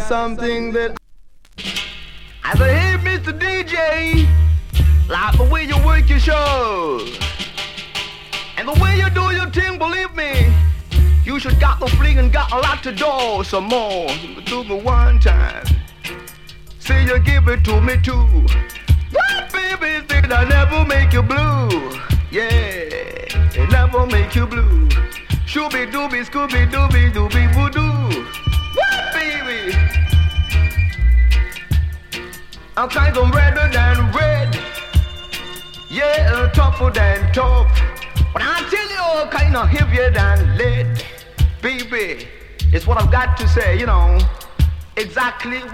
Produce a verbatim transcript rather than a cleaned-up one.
something that I say, hey, Mister D J, like the way you work your show and the way you do your thing, believe me, you should got the fling and got a lot to do some more. Do me one time. Say you give it to me too. What baby did I never make you blue? Yeah, it never make you blue. Shooby dooby scooby dooby dooby voodoo. What baby? I'm kind of redder than red. Yeah, tougher than tough. But I tell you, all kind of heavier than lead. Baby, it's what I've got to say, you know. Exactly.